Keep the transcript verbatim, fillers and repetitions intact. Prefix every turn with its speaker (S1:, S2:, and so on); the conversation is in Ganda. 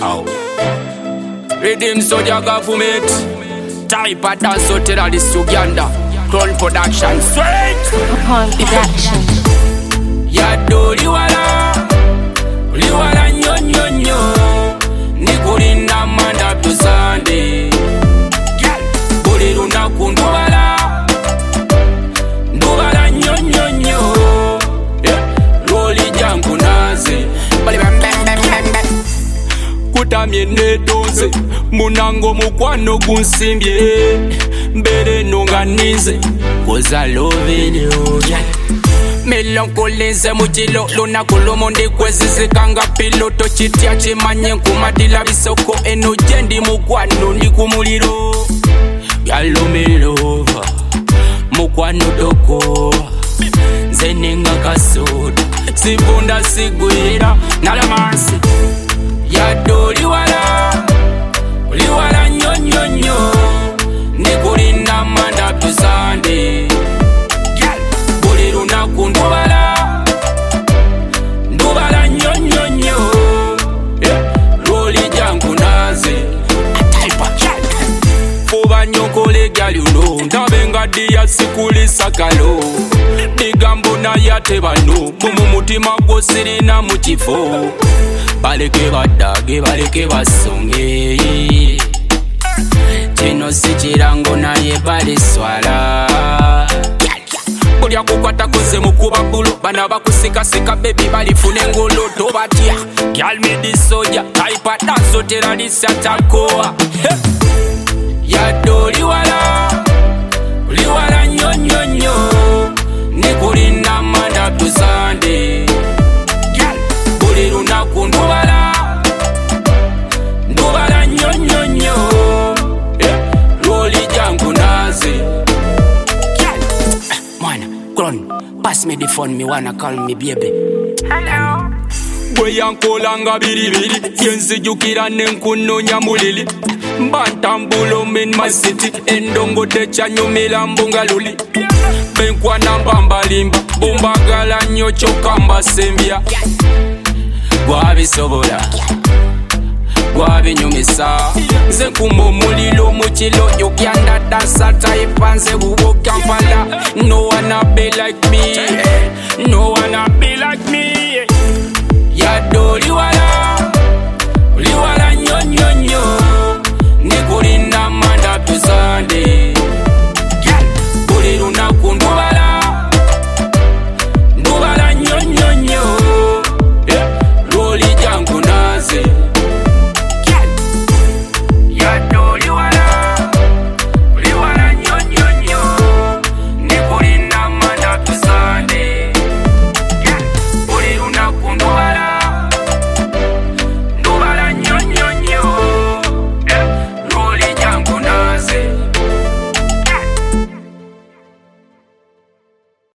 S1: Ow. Redeem Soldier Government. Type of dance so terrorist Uganda. Crown Production. Straight.
S2: Upon Production.
S1: Yado liwala. Liwala nyo nyo nyo. Nikulinda manda to Sunday. Buli lunaku ndubala. Ndubala nyo nyo nyo. Loli jangu naze. Bali bam bam bam bam bam. Kutamye nedoze. Munango mukwano gunsimbye. Mbere nunganize. Cause I love you, yeah. Melancholize mujilo luna kulumondi kwezi kanga piloto chitia chimanye nkumadila bisoko eno jendi mukwano ndi kumuliro yalo melova mukwano doko zenenga kasoda sibunda sigwira nalamansi yado liwala liwala nyonyo nyo nikulinda manda to Sunday ndubala ndubala nyo nyo nyo loli jangu naze fuba nyokole gali uno ndabenga diya sikuli sakalo digambo na yate bano mumu mutima gwosirina mu kifo baleke badage baleke basonge kino si kirango naye baliswala Kulya kukwata kuze mukuba bulu bana bakusikasika baby balifune ngolo tobatya Girl me the soldier type of dance so terrorist atakoa Yado liwala liwala nyo nyo nyo Nikulinda manda to Sunday Girl buli lunaku ndubala Ndubala nyo nyo nyo Loli jangu naze Pass me the phone, me wanna call me baby.
S2: Hello.
S1: Boy yankolanga biribiri yenzijukira nenkuno nyamulili Mbantambulo in my city endongo techa nyumila mbunga luli Benkwa nambamba limba bumbagala nyo chokamba sembia Gwabi sobola Gwabi nyumisa Nze kumbo mulilo muchilo Yukianda dansa taipanze Ugo kampala No wanna be like me No wanna be like me Yado liwala Liwala nyo nyo nyo Nikulinda manda to Sunday Buli lunaku ndubala Ndubala nyo nyo nyo Loli jangu naze